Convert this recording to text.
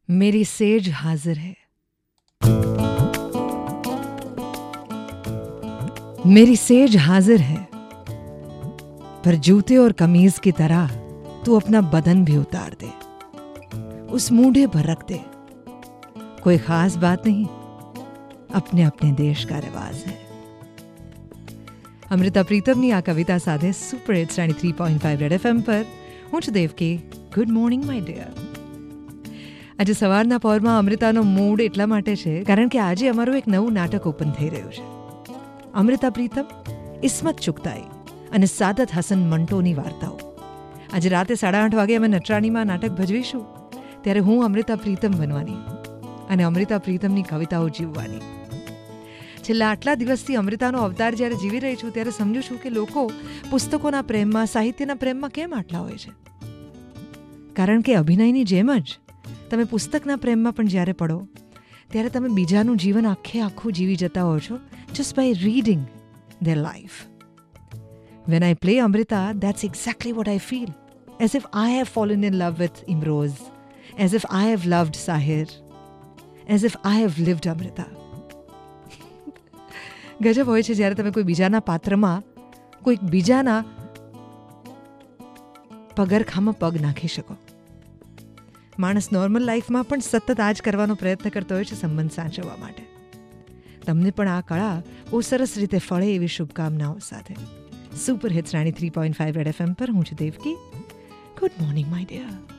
मेरी सेज हाजिर है, मेरी सेज हाजिर है, पर जूते और कमीज की तरह तू अपना बदन भी उतार दे, उस मूढ़े पर रख दे। कोई खास बात नहीं, अपने अपने देश का रिवाज है. અમૃતા પ્રીતમની આ કવિતા સાથે સુપર હિટ્સ 93.5 રેડ એફએમ પર હું છું Devaki. Good morning my dear. આજે સવારના પહોરમાં અમૃતાનો મૂડ એટલા માટે છે કારણ કે આજે અમારું એક નવું નાટક ઓપન થઈ રહ્યું છે. અમૃતા પ્રીતમ, ઇસ્મત ચુગતાઈ અને સાદત હસન મંટોની વાર્તાઓ. આજે રાતે 8:30 વાગે અમે નટરાણીમાં નાટક ભજવીશું. ત્યારે હું અમૃતા પ્રીતમ બનવાની અને અમૃતા પ્રીતમની કવિતાઓ જીવવાની. છેલ્લા આટલા દિવસથી અમૃતાનો અવતાર જ્યારે જીવી રહી છું ત્યારે સમજુ છું કે લોકો પુસ્તકોના પ્રેમમાં, સાહિત્યના પ્રેમમાં કેમ આટલા હોય છે. કારણ કે અભિનયની જેમ જ તમે પુસ્તકના પ્રેમમાં પણ જ્યારે પડો ત્યારે તમે બીજાનું જીવન આખું જીવી જતા હો છો just by reading their life. When I play Amrita, that's exactly what I feel. As if I have fallen in love with Imroz, as if I have loved Sahir, as if I have lived Amrita. ગજબ હોય છે જ્યારે તમે કોઈ બીજાના પાત્રમાં, કોઈક બીજાના પગરખામાં પગ નાખી શકો. માણસ નોર્મલ લાઈફમાં પણ સતત આ જ કરવાનો પ્રયત્ન કરતો હોય છે સંબંધ સાચવવા માટે. તમને પણ આ કળા બહુ સરસ રીતે ફળે એવી શુભકામનાઓ સાથે સુપર હિટ્સ 93.5 રેડ એફએમ પર હું છું Devaki. Good morning my dear.